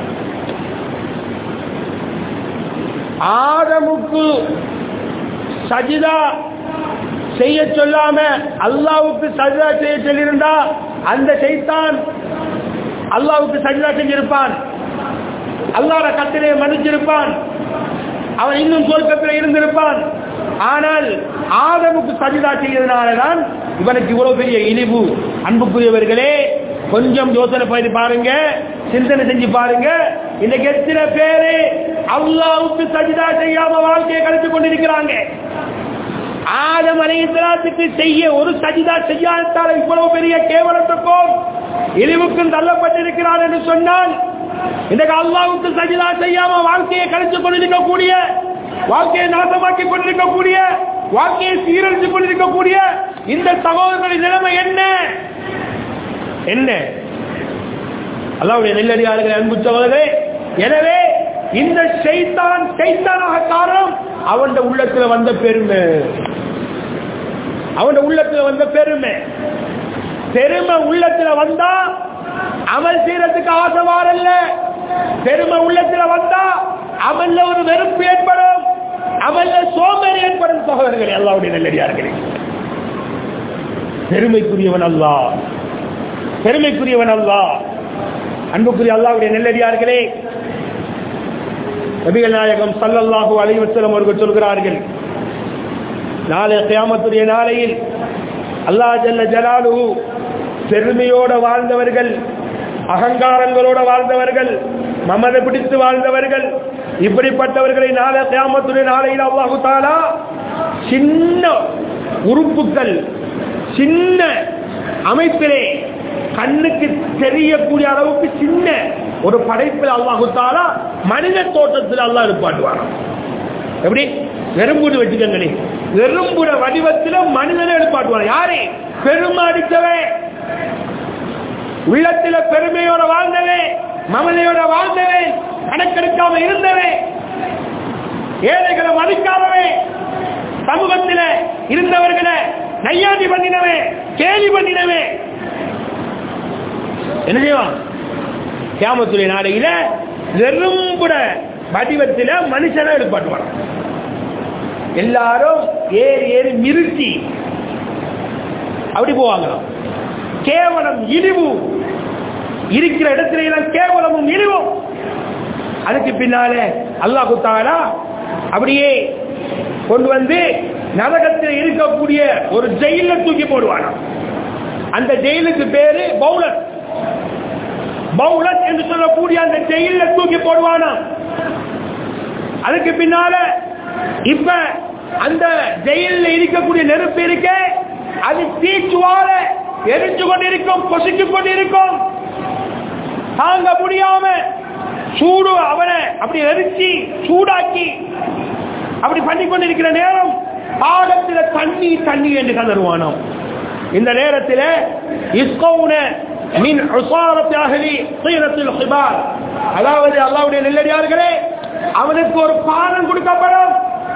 ஆதமுக்கு சஜிதா செய்ய சொல்லாம அல்லாஹ்வுக்கு சஜிதா செய்ய சொல்லியிருந்தா அந்த ஷைத்தான் அல்லாஹ்வுக்கு சஜிதா செஞ்சிருப்பான். அல்லாஹ்வுடைய கட்டளையை மன்னிச்சிருப்பான். அவன் இன்னும் சொர்க்கத்தில் இருந்திருப்பான். ஆனால் ஆதமுக்கு சஜிதா செய்யறதுனாலதான் இவனுக்கு இவ்வளவு பெரிய இழிவு. அன்புக்குரியவர்களே, கொஞ்சம் யோசனை பண்ணி பாருங்க, சிந்தனை செஞ்சு பாருங்க. இன்னைக்கு எத்தனை பேரு அல்லாஹ்வுக்கு சஜிதா செய்யாம வாழ்க்கையை கழித்துக் கொண்டிருக்கிறாங்க. ஆதம் அலைஹிஸ்ஸலாத்துக்கு செய்ய ஒரு சஜிதா செய்யாதால இவ்வளவு பெரிய கேவலத்துக்கும் இழிவுக்கும் தள்ளப்பட்டிருக்கிறார் என்று சொன்னால், இன்றைக்கு அல்லாஹ்வுக்கு சஜிதா செய்யாம வாழ்க்கையை கழித்துக் கொண்டிருக்கக்கூடிய, வாழ்க்கையை நாசமாக்கி கொண்டிருக்கக்கூடிய, வாழ்க்கையை சீரழித்துக் கொண்டிருக்கக்கூடிய இந்த சகோதரர்களின் நிலைமை என்ன என்ன? அல்லாஹ்வுடைய நெல்லடியார்களே, அன்பு சகோதரரே, எனவே இந்த ஷைத்தான் ஷைத்தானாக காரணம் அவன் உள்ளத்துல வந்த பெருமை. அவன் உள்ளத்துல வந்த பெருமை பெருமை உள்ளத்துல வந்தா அமல் செய்யறதுக்கு ஆசை வரல. பெருமை உள்ளத்துல வந்தா அமல்ல ஒரு வெறுப்பு ஏற்படும், அமல்ல சோம்பேறி ஏற்படும். சகோதரர்களே, அல்லாஹ்வுடைய நெல்லடியார்களே, பெருமைக்குரியவன் அல்லாஹ், பெருமைக்குரியவன் அல்லாஹ். அன்புக்குரிய அல்லாஹ்வுடைய நெல்லடியார்களே, நபிகள் நாயகம் ஸல்லல்லாஹு அலைஹி வஸல்லம் அவர்கள் சொல்கிறார்கள், நாளை கியாமத்துடைய நாளையில் அல்லாஹ் ஜல்ல ஜலாலுஹு பெருமையோட வாழ்ந்தவர்கள், அகங்காரங்களோட வாழ்ந்தவர்கள், மமதை பிடித்து வாழ்ந்தவர்கள், இப்படிப்பட்டவர்களை நாளை கியாமத்துடைய நாளையில் அல்லாஹ் தஆலா சின்ன உறுப்புகள், சின்ன அமைப்பிலே கண்ணுக்கு தெரியக்கூடிய அளவுக்கு சின்ன ஒரு படைப்பில் அல்லாஹ் தஆலா மனித தோற்றத்தில் அல்லாஹ் எழுப்பாட்டுவான். எப்படி? எறும்புடு வச்சுக்கங்களே, எறும்புட வடிவத்தில் மனிதனை எழுப்பாட்டுவான். யாரே? பெருமை அடித்தவன், உள்ளத்தில் பெருமையோட வாழ்ந்தவன், மமதையோட வாழ்ந்தவன், கணக்கெடுக்காம இருந்தவன், ஏழைகளை மதிக்காதவன், சமூகத்தில் இருந்தவர்களை நையாண்டி பண்ணினவன், கேலி பண்ணினவன் என்ன செய்வான்? கியாமத்துடைய நாளையில எறும்புட வடிவத்தில் மனுஷனை எழுப்பாட்டுவான். எல்லாரும் ஏறி ஏறி மிருச்சி அப்படி போவாங்க. கேவலம், இழிவு இருக்கிற இடத்துல எல்லாம் கேவலமும் இழிவும். அதுக்கு பின்னாலே அல்லாஹ் தஆலா அப்படியே கொண்டு வந்து நரகத்தில் இருக்கக்கூடிய ஒரு ஜெயில தூக்கி போடுவானா. அந்த ஜெயிலுக்கு பேரு பவுலத். பவுலத் என்று சொல்லக்கூடிய அந்த ஜெயில தூக்கி போடுவானா. அதுக்கு பின்னால இப்ப அந்த ஜெயிலில் இருக்கக்கூடிய நெருப்பு இருக்க, அது தீச்சுவார எரிஞ்சு கொண்டிருக்கும், பொசிச்சு கொண்டிருக்கும். தாங்க முடியாம சூடு அவனை அப்படி எரிச்சு சூடாக்கி அப்படி பண்ணி கொண்டிருக்கிற நேரம் பாடத்தில் தண்ணி தண்ணி என்று கதறுவானோ. இந்த நேரத்தில் இஸ்கௌன மின் உஸாரத்தி அஹ்லி ஸீரத்துல் ஹிபார், அதாவது அல்லாஹ்வுடைய நெல்லடியார்களே, அவனுக்கு ஒரு பானம் கொடுக்கப்படும்.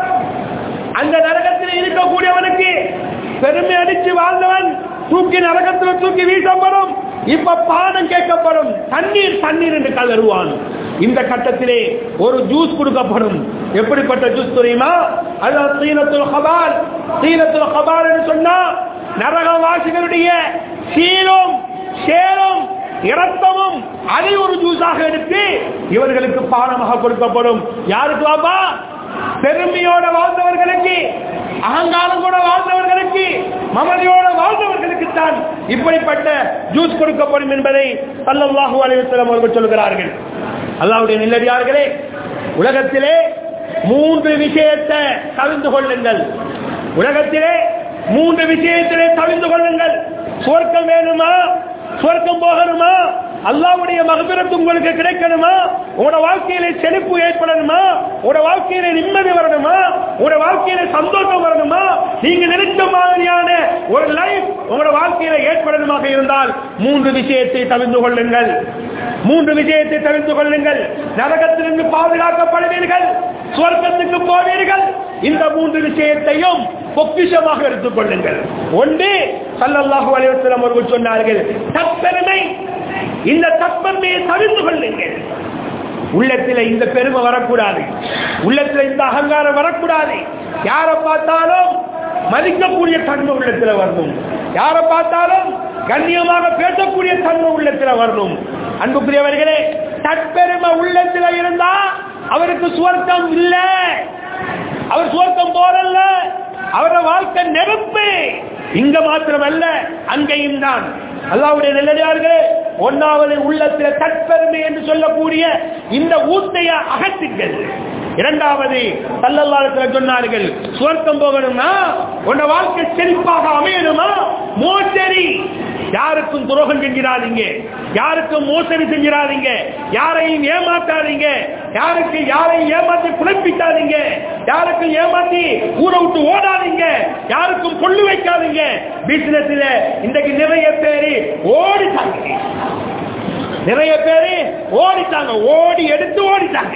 அந்த நரகத்தில் இருக்கக்கூடியவனுக்கு பெருமை அடித்து வாழ்ந்தவன் தூக்கி நரகத்தில் தூக்கி வீசப்படும். இப்ப பானம் கேட்கப்படும். தண்ணீர் தண்ணீர் என்று கதறுவான். இந்த கட்டத்திலே ஒரு ஜூஸ் கொடுக்கப்படும். எப்படிப்பட்ட ஜூஸ் தெரியுமா? அல்லாஹ் ஸீரத்துல் ஹிபார், ஸீரத்துல் ஹிபார் என்று சொன்னா நரகவாசிகளுடைய சீலும் சேரும் இரத்தமும் அதை ஒரு ஜூஸாக எடுத்து இவர்களுக்கு பானமாக கொடுக்கப்படும். யாருக்கு பாபா? பெருமையோட வாழ்ந்தவர்களுக்கு, அகங்காரத்தோட வாழ்ந்தவர்களுக்கு, மமதையோட வாழ்ந்தவர்களுக்கு தான் இப்படிப்பட்ட ஜூஸ் கொடுக்கப்படும் என்பதை ஸல்லல்லாஹு அலைஹி வஸல்லம் அவர்கள் சொல்கிறார்கள். அல்லாஹ்வுடைய நல்லடியார்களே, உலகத்திலே மூன்று விஷயத்தை தவிர்த்து கொள்ளுங்கள். உலகத்திலே மூன்று விஷயத்திலே தவிர்த்து கொள்ளுங்கள். சுவர்க்கம் வேணுமா? சுவர்க்கம் போகணுமா? அல்லாஹ்வுடைய மக்ஃபிரத் உங்களுக்கு கிடைக்கணுமா? உங்களோட வாழ்க்கையில செழிப்பு ஏற்படணுமா? உங்களோட வாழ்க்கையில நிம்மதி வரணுமா? உங்களோட வாழ்க்கையில சந்தோஷம் வரணுமா? நீங்க நினைச்ச மாதிரியான ஒரு லைஃப் உங்களோட வாழ்க்கையில ஏற்படணுமாக இருந்தால் மூன்று விஷயத்தை தவிர்த்து கொள்ளுங்கள். மூன்று விஷயத்தை தவிர்த்து கொள்ளுங்கள். நரகத்திலிருந்து பாதுகாக்கப்படுவீர்கள், சுவர்க்கத்துக்கு போவீர்கள். இந்த மூன்று விஷயத்தையும் பொக்கிஷமாக எடுத்துக் கொள்ளுங்கள். ஒன்று, ஸல்லல்லாஹு அலைஹி வஸல்லம் அவர்கள் சொன்னார்கள், தற்பெருமை. இந்த தற்பெருமையை தவிர்த்து கொள்ளுங்கள். உள்ளத்தில் இந்த பெருமை வரக்கூடாது, உள்ளத்தில் இந்த அகங்காரம் வரக்கூடாது. யாரை பார்த்தாலும் மதிக்கக்கூடிய தன்மை உள்ளத்தில் வரணும், யாரை பார்த்தாலும் கண்ணியமாக பேசக்கூடிய தன்மை உள்ளத்தில் வரணும். அன்புக்குரியவர்களே, தற்பெருமை உள்ளத்தில் இருந்தா அவருக்கு சுவர்க்கம் இல்லை, அவர் சுவர்க்கம் போறல்ல, அவருடைய வாழ்க்கை நெருப்பு. இங்க மாத்திரமல்ல, அங்கேயும் தான். அல்லாஹ்வுடைய நல்லடியார்களே, ஒன்னாவது உள்ளத்தில் தற்பெருமை என்று சொல்லக்கூடிய இந்த ஊத்தைய அகற்றுங்கள். இரண்டாவது, ஸல்லல்லாஹு அலைஹி வஸல்லம் சொன்னார்கள், சுவர்க்கம் போகணுமா, உன்ன வாழ்க்கை செழிப்பாக அமையணுமா, மோசடி, யாருக்கும் துரோகம் செஞ்சிடாதீங்க, யாருக்கும் மோசடி செஞ்சிடாதீங்க, யாரையும் ஏமாற்றாதீங்க, யாருக்கு யாரையும் ஏமாற்றி குழப்பிக்காதீங்க, யாருக்கும் ஏமாற்றி ஊரை விட்டு ஓடாதீங்க, யாருக்கும் கொள்ளு வைக்காதீங்க. பிசினஸ்ல இன்றைக்கு நிறைய பேரு ஓடிட்டாங்க, நிறைய பேரு ஓடிட்டாங்க, ஓடி எடுத்து ஓடிட்டாங்க,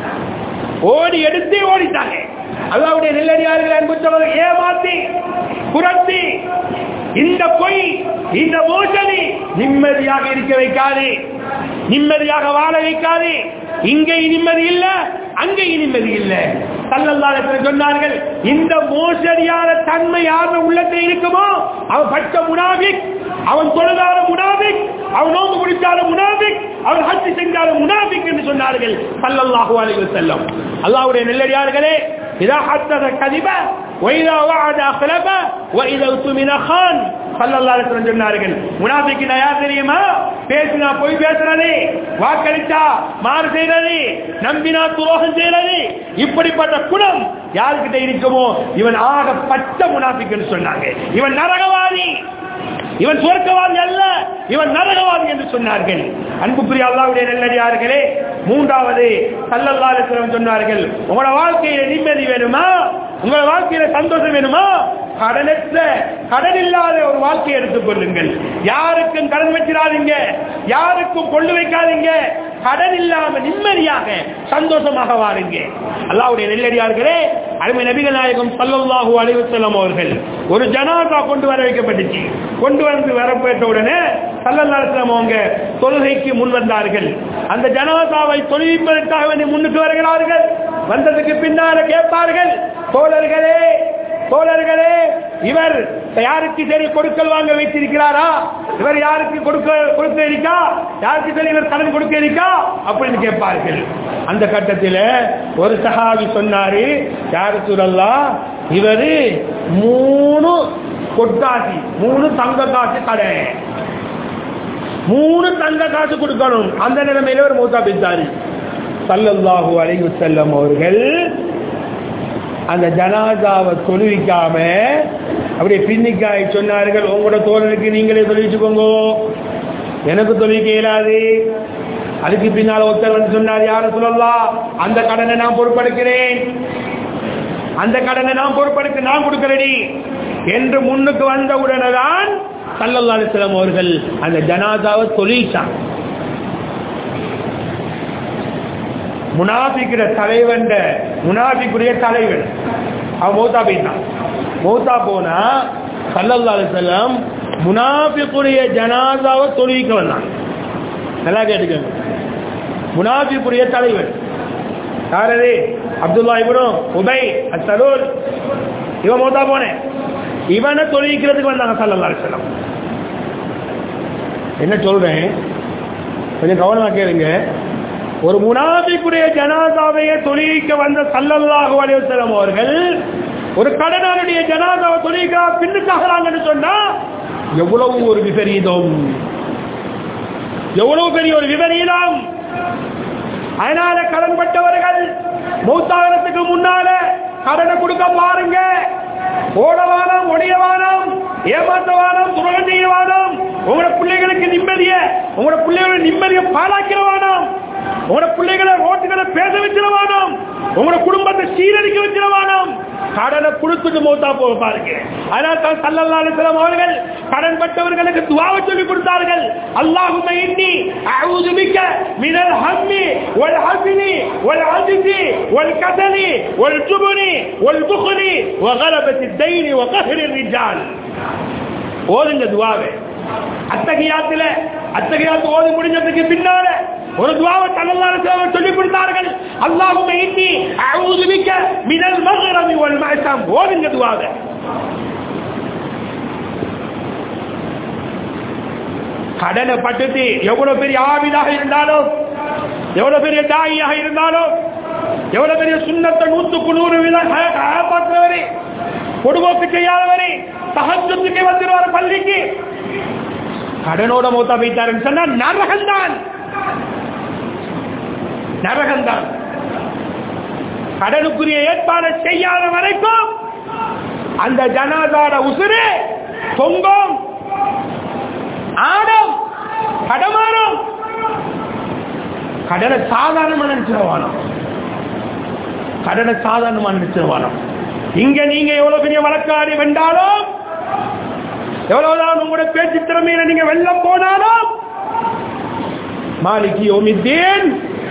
ஓடி எடுத்து ஓடிட்டாங்க. அல்லாஹ்வுடைய நல்லடியார்கள் அன்பு சகோதரர்களே, ஏமாத்தி புரட்டி இந்த பொய், இந்த மோசடி நிம்மதியாக இருக்க வைக்காது, நிம்மதியாக வாழ வைக்காது. இங்கே நிம்மதி இல்ல, அங்கே நிம்மதி இல்ல. ஸல்லல்லாஹு அலைஹி வஸல்லம் சொன்னார்கள், இந்த மோசடியான தன்மை யார் உள்ளத்தில் இருக்குமோ அவன் பட்ட முனாஃபிக், அவன் தொழுதார முனாஃபிக், அவன் நோன்பு குடித்தார முனாஃபிக், அவன் ஹஜ் செஞ்சார முனாஃபிக் என்று சொன்னார்கள் ஸல்லல்லாஹு அலைஹி வஸல்லம். அல்லாஹ்வுடைய நல்லடியார்களே, இதா ஹத்தத கதிப وإذا وعد أخلف وإذا اؤتمن خان ஸல்லல்லாஹு அலைஹி வஸல்லம் சொன்னார்கள். முனாஃபிக்னா யார் தெரியுமா? பேசினா போய் பேசுறது, வாக்களித்தா மாறு செய்யறது, நம்பினா துரோகம் செய்யறது, இப்படிப்பட்ட குணம் யார்கிட்ட இருக்குமோ இவன் ஆக பச்சை முனாஃபிக்னு சொன்னாங்க. இவன் நரகவாதி, இவன் சொர்க்கவாதி அல்ல, இவன் நரகவாதி என்று சொன்னார்கள். அன்புக்குரிய அல்லாஹ்வுடைய நல்லடியார்களே, மூன்றாவது ஸல்லல்லாஹு அலைஹி வஸல்லம் சொன்னார்கள், உங்களோட வாழ்க்கையில நிம்மதி வேணுமா, உங்களோட வாழ்க்கையில சந்தோஷம் வேணுமா, கடனற்ற கடன் இல்லாத ஒரு வாழ்க்கையை எடுத்துக் கொள்ளுங்கள். யாருக்கும் கடன் வச்சிடாதீங்க, யாருக்கும் கொள்ளு வைக்காதீங்க, கடன் இல்லாம நிம்மதியாக சந்தோஷமாக வாழுங்க. அல்லாஹ்வுடைய நெல்லடியார்களே, அருமை நபிகள் நாயகம் ஸல்லல்லாஹு அலைஹி வஸல்லம் அவர்கள் ஒரு ஜனாஸா கொண்டு வர வைக்கப்பட்டுச்சு. கொண்டு வந்து வரப்பட்ட உடனே ஸல்லல்லாஹு அலைஹி வஸல்லம் அவங்க தொழுகைக்கு முன் வந்தார்கள். அந்த ஜனாஸாவை தொழுவிப்பதற்காக வேண்டி முன்னுக்கு வருகிறார்கள். வந்ததுக்கு பின்னால கேட்பார்கள், தோழர்களே தோழர்களே இவர் யாருக்கு சரி கொடுக்கல் வாங்க வைத்திருக்கிறாரா, இவர் யாருக்கு கொடுக்க கொடுக்க இருக்கா, யாருக்கு சரி இவர் கடன் கொடுக்க இருக்கா அப்படின்னு கேட்பார்கள். அந்த கட்டத்தில் ஒரு சஹாபி சொன்னாரு, யா ரசூலல்லாஹ், இவரு மூணு கொட்டாசி மூணு தங்க காசு கடை மூணு தங்க காசு கொடுக்கணும். அந்த நிலைமையில ஒரு மூத்தா பித்தாரு. ஸல்லல்லாஹு அலைஹி வஸல்லம் அவர்கள் அந்த ஜனாசாவை தொழுவிக்காம அப்படியே பின்னிக்காய் சொன்னார்கள், உங்களோட தோழனுக்கு நீங்களே தொழுவிச்சுக்கோங்க, எனக்கு தொழுவிக்க இயலாது. அதுக்கு பின்னால் ஒருத்தர் வந்து சொன்னார், யா ரசூலல்லாஹ், அந்த கடனை நான் பொறுப்பெடுக்கிறேன், அந்த கடனை நான் பொறுப்பெடுக்க நான் கொடுக்கிறேன் என்று முன்னுக்கு வந்த உடனே தான் ஸல்லல்லாஹு அலைஹி வஸல்லம் அவர்கள் அந்த ஜனாசாவை தொழுவிச்சாங்க. முனாஃபிக்குடைய தலைவன், முனாஃபிக்குடைய தலைவன் அவன் மௌத்தா போயிட்டான். மௌத்தா போனா ஸல்லல்லாஹு அலைஹி வஸல்லம் முனாஃபிக்குடைய ஜனாஸாவை தொழுவிக்க வந்தாங்க. நல்லா கேட்டுக்கங்க, முனாஃபிக்குடைய தலைவன் யாரது? அப்துல்லா இப்னு உபை அஸ்-சலூல். இவன் மௌத்தா போனேன், இவனை தொழுவிக்கிறதுக்கு வந்தாங்க ஸல்லல்லாஹு அலைஹி வஸல்லம். என்ன சொல்றேன் கொஞ்சம் கவனமா கேளுங்க. ஒரு முனாஃபிக்குடைய ஜனாசாவையை தொழுவிக்க வந்த ஸல்லல்லாஹு அலைஹி வஸல்லம் அவர்கள் ஒரு கடனாளுடைய ஜனாசாவை தொழுவிக்க பின்னுக்காகறாங்கன்னு சொன்னா எவ்வளவு ஒரு விபரீதம், எவ்வளவு பெரிய ஒரு விபரீதம். அதனால கடன்பட்டவர்கள் மௌத்தாகிறதுக்கு முன்னால கடனை கொடுக்க பாருங்க. ஓடவானம், ஒடியவானம், ஏமாற்றவானம், துரோகம் செய்யவானம், உங்களோட பிள்ளைகளுக்கு நிம்மதிய உங்களோட பிள்ளைகளோட நிம்மதியை பாழாக்கிறவானம், உங்களோட பிள்ளைகளை ரோட்டுகளை பேச வச்சிடவானம், உங்களோட குடும்பத்தை சீரழிக்க வச்சிடவானம். கடனை கொடுத்துட்டு மௌத்தா போக பாருங்க. அதனால தான் ஸல்லல்லாஹு அலைஹி வஸல்லம் அவர்கள் கடன் பட்டவர்களுக்கு துஆவை சொல்லி கொடுத்தார்கள். அல்லாஹும்ம இன்னி அஊது பிக மினல் ஹம்மி வல் ஹஸனி வல் அஜ்ஸி வல் கஸலி வல் ஜுப்னி வல் புக்லி வ கலபத்தி தைனி வ கஹ்ரி ரிஜால். ஓதுங்க துஆவை. அத்தஹியாத்துல அத்தஹியாத் ஓதி முடிஞ்சதுக்கு பின்னால ஒரு துஆவை ஸல்லல்லாஹு அலைஹி வஸல்லம் சொல்லி கொடுத்தார்கள். அல்லாஹும்ம இன்னி அஊது பிக மினல் மக்ரமி வல் மஅஸம். ஓதுங்க துஆவை. கடனை பட்டுட்டு எவ்வளவு பெரிய ஆபிதாக இருந்தாலும், எவ்வளவு பெரிய தாயியாக இருந்தாலும், எவ்வளவு பெரிய சுன்னத்தை நூற்றுக்கு நூறு வீதம் காப்பாற்றுவரே, பொடுபோக்கு செய்யாதவரே, தஹஜ்ஜுதுக்கு வந்துருவார் பள்ளிக்கு, கடனோட மௌத்தா போயிட்டாருன்னு சொன்னா நரகம்தான், நரகம்தான். கடனுக்குரிய ஏற்பாடு செய்யாத வரைக்கும் அந்த ஜனாதார உசுறு தொங்கும், ஆடம், கடமாறும். கடனை சாதாரணமான நினைச்சிருவானோ, கடனை சாதாரணமான நினைச்சிருவானோ. இங்க நீங்க எவ்வளவு பெரிய வழக்காடி வென்றாலும், எவ்வளவுதான் உங்களுடைய பேச்சு திறமையில நீங்க வெல்ல போனாலும், மாலிகி யௌமித்தீன்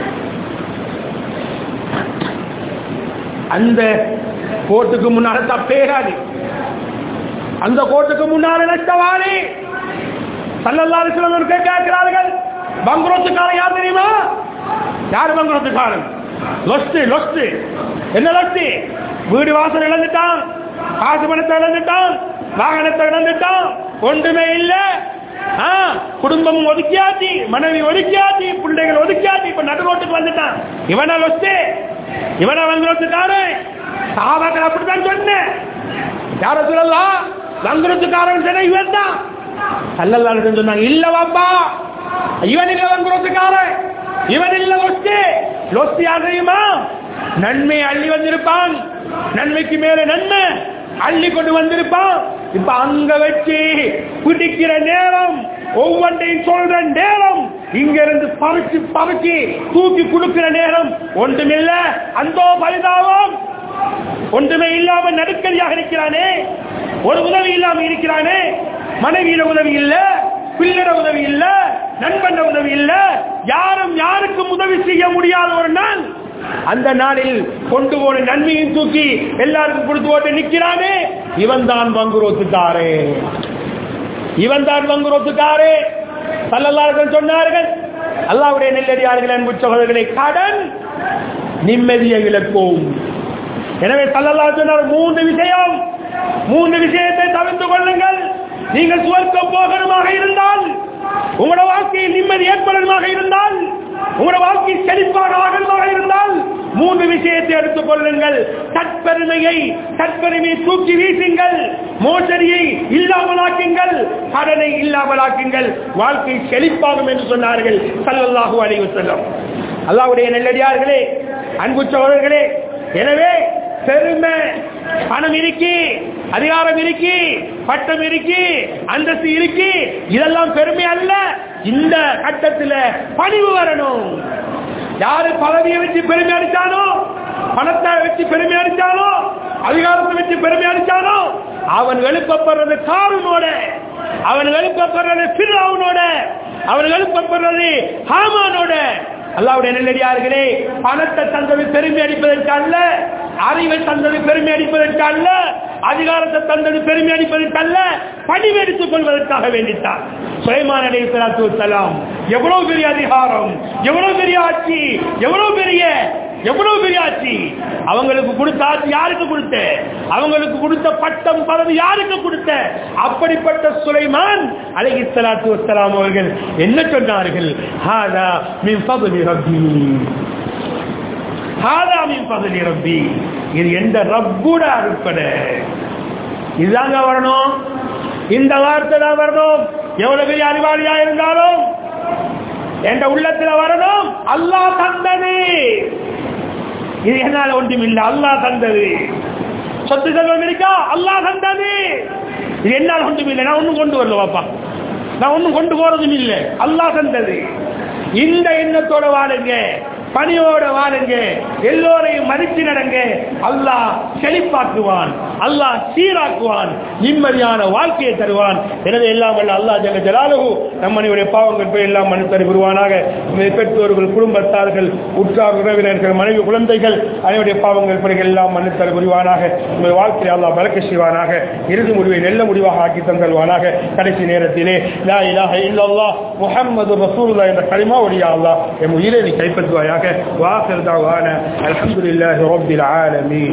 அந்த கோர்ட்டுக்கு முன்னால தப்பேகாது, அந்த கோர்ட்டுக்கு முன்னால நஷ்டவாளி. ஸல்லல்லாஹு அலைஹி வஸல்லம் கேட்கிறார்கள், பங்குரோத்துக்காரன் யார் தெரியுமா? யார் பங்குரோத்துக்காரன்? Lost, lost. என்ன லொஸ்ட்? வீடு வாசல் இழந்துட்டான், காசு பணத்தை இழந்துட்டான், வாகனத்தை இழந்துட்டான், ஒன்றுமே இல்லை. குடும்பம் ஒதுக்கியாச்சு, மனைவி ஒதுக்கியாச்சு, பிள்ளைகள் ஒதுக்கியாச்சு, இப்ப நடு ரோட்டுக்கு வந்துட்டான். இவனா லொஸ்ட், இவனா பங்குரோத்துக்காரன். சஹாபாக்கள் அப்படித்தான் சொன்னேன். யார சொல்லலாம் வங்குறதுக்காரன் சொன்ன இவன் தான் ஸல்லல்லாஹு அலைஹி வஸல்லம் சொன்னாங்க. இல்ல வாப்பா, இவன் இல்ல வங்குறதுக்காரன், இவன் இல்ல லொஸ்தி. லொஸ்தி யாரையுமா நன்மை அள்ளி வந்திருப்பான், நன்மைக்கு மேல நன்மை அள்ளி கொண்டு வந்திருப்பான். இப்ப அங்க வச்சு பிடிக்கிற நேரம், ஒவ்வொன்றையும் சொல்ற நேரம், இங்க இருந்து பறிச்சு பறிச்சு தூக்கி கொடுக்கிற நேரம் ஒன்றுமில்ல. அந்த பரிதாபம் ஒன்றுமே இல்லாம நடுக்கடியாக இருக்கிறானே, ஒரு உதவி இல்லாம இருக்கிறானே, மனைவியில உதவி இல்ல, பிள்ளை உதவி இல்ல, நண்பன் உதவி இல்ல, யாரும் யாருக்கும் உதவி செய்ய முடியாத ஒரு நாள். அந்த நாளில் கொண்டு போன நன்மையும் தூக்கி எல்லாருக்கும் கொடுத்து போட்டு நிற்கிறானே, இவன் தான் வங்குரோத்துக்காரே, இவன் தான் வங்குரோத்துக்காரே. ஸல்லல்லாஹு அலைஹி வஸல்லம் சொன்னார்கள், அல்லாஹ்வுடைய நெல்லடியார்களே, அன்பு சகோதரர்களே, கடன் நிம்மதியை இழக்கும். எனவே ஸல்லல்லாஹு அலைஹி வஸல்லம் மூன்று விஷயம், மூன்று விஷயத்தை தவிர்த்து கொள்ளுங்கள். நீங்கள் சுவர்க்கம் போகணுமாக இருந்தால், உங்களோட வாழ்க்கையில் நிம்மதி ஏற்படணுமாக இருந்தால், உங்களோட வாழ்க்கை செழிப்பாக ஆகணுமாக இருந்தால், மூன்று விஷயத்தை எடுத்துக் கொள்ளுங்கள். தற்பெருமையை தற்பெருமையை தூக்கி வீசுங்கள், மோசடியை இல்லாமலாக்குங்கள், கடனை இல்லாமலாக்குங்கள், வாழ்க்கை செழிப்பாகும் என்று சொன்னார்கள் ஸல்லல்லாஹு அலைஹி வஸல்லம். அல்லாஹ்வுடைய நல்லடியார்களே, அன்பு சகோதரர்களே, எனவே பெருமை, பணம் இருக்கு, அதிகாரம் இருக்கு, பட்டம் இருக்கு, அந்தஸ்து இருக்கு, இதெல்லாம் பெருமை அல்ல. இந்த கட்டத்தில் பணிவு வரணும். யாரு பதவியை வச்சு பெருமை அடிச்சானோ, பணத்தை வச்சு பெருமை அடிச்சானோ, அதிகாரத்தை வச்சு பெருமை அடிச்சானோ, அவன் எழுப்பப்படுறது காரூனோட, அவன் எழுப்பப்படுறது ஃபிரௌனோட, அவன் எழுப்பப்படுறது ஹாமானோட. அல்லாஹ்வுடைய நல்லடியார்களே, பணத்தை தந்தது பெருமை அடிப்பதற்கு அல்ல, அறிவை தந்தது பெருமை அடிப்பதற்கு அல்ல, அதிகாரத்தை தந்தது பெருமை அடிப்பதற்கு அல்ல, பணிவு எடுத்துக் கொள்வதற்காக வேண்டித்தான். சுலைமான் அலைஹிஸ்ஸலாத்து வஸ்ஸலாம் எவ்வளவு பெரிய அதிகாரம், எவ்வளவு பெரிய ஆட்சி, எவ்வளவு பெரிய எவ்வளவு பெரிய ஆட்சி, அவங்களுக்கு கொடுத்த ஆட்சி யாருக்கு கொடுத்த, அவங்களுக்கு கொடுத்த பட்டம் பதவி யாருக்கு கொடுத்த. அப்படிப்பட்ட சுலைமான் அலைஹிஸ்ஸலாத்து வஸ்ஸலாம் அவர்கள் என்ன சொன்னார்கள்? ஹாதா மின் ஃபضل ரப்பி, ஹாதா மின் ஃபضل ரப்பி, இது எந்த ரப்போட அருட்படை. இதுதாங்க வரணும், இந்த வார்த்தை தான் வரணும். எவ்வளவு பெரிய அறிவாளியா இருந்தாலும் என்ற உள்ளத்தில் வரணும், அல்லாஹ் தந்தது, இது என்னால ஒன்றும் இல்லை, அல்லாஹ் தந்தது. சொத்து செல்வம் இருக்கா, அல்லாஹ் தந்தது, இது என்னால் ஒன்றும் இல்லை, நான் ஒன்னும் கொண்டு வரல பாப்பா, நான் ஒன்னும் கொண்டு போறதும் இல்லை, அல்லாஹ் தந்தது. இந்த எண்ணத்தோட வாழுங்க, பணியோட வாழுங்க, எல்லோரையும் மதித்து நடங்க. அல்லாஹ் செழிப்பாக்குவான், அல்லாஹ் சீராக்குவான், நிம்மதியான வாழ்க்கையை தருவான். எனவே எல்லாம் வல்ல அல்லாஹ் ஜல்ல ஜலாலுஹு நம் அனைவருடைய பாவங்கள் போய் எல்லாம் மன்னித்து புரிவானாக. பெற்றோர்கள், குடும்பத்தார்கள், உற்றார் உறவினர்கள், மனைவி, குழந்தைகள் அனைவருடைய பாவங்கள் பிறகு எல்லாம் மன்னித்து புரிவானாக. உங்கள் வாழ்க்கையை அல்லாஹ் பரக்கத் செய்வானாக. இறுதி முடிவை நல்ல முடிவாக ஆக்கி தந்தல்வானாக. கடைசி நேரத்திலே லா இலாஹ இல்லல்லாஹ் முஹம்மது ரசூலுல்லாஹ் என்ற கலிமாவுடைய அல்லாஹ் எம் உயிரை கைப்பற்றுவாயாக. வாஹிர் தஅவானா அல்ஹம்துலில்லாஹி ரப்பில் ஆலமீன்.